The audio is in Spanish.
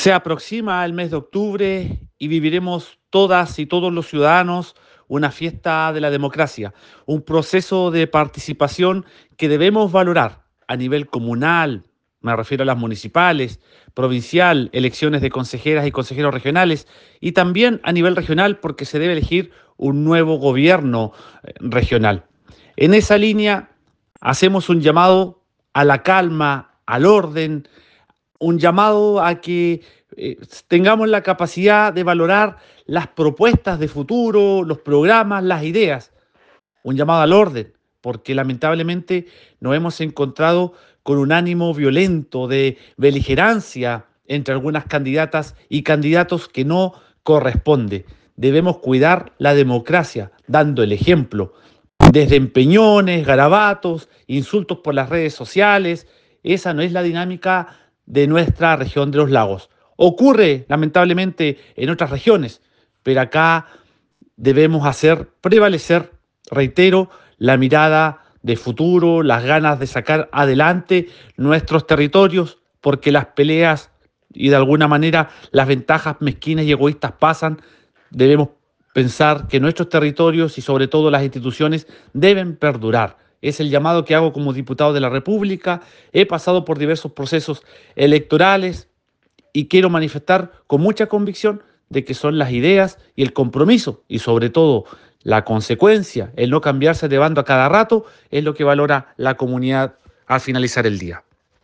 Se aproxima el mes de octubre y viviremos todas y todos los ciudadanos una fiesta de la democracia, un proceso de participación que debemos valorar a nivel comunal, me refiero a las municipales, provincial, elecciones de consejeras y consejeros regionales, y también a nivel regional porque se debe elegir un nuevo gobierno regional. En esa línea hacemos un llamado a la calma, al orden, un llamado a que tengamos la capacidad de valorar las propuestas de futuro, los programas, las ideas, un llamado al orden, porque lamentablemente nos hemos encontrado con un ánimo violento de beligerancia entre algunas candidatas y candidatos que no corresponde. Debemos cuidar la democracia, dando el ejemplo, desde empeñones, garabatos, insultos por las redes sociales. Esa no es la dinámica de nuestra región de los lagos. Ocurre, lamentablemente, en otras regiones, pero acá debemos hacer prevalecer, reitero, la mirada de futuro, las ganas de sacar adelante nuestros territorios, porque las peleas y de alguna manera las ventajas mezquinas y egoístas pasan. Debemos pensar que nuestros territorios y sobre todo las instituciones deben perdurar. Es el llamado que hago como diputado de la República. He pasado por diversos procesos electorales y quiero manifestar con mucha convicción de que son las ideas y el compromiso y sobre todo la consecuencia, el no cambiarse de bando a cada rato, es lo que valora la comunidad al finalizar el día.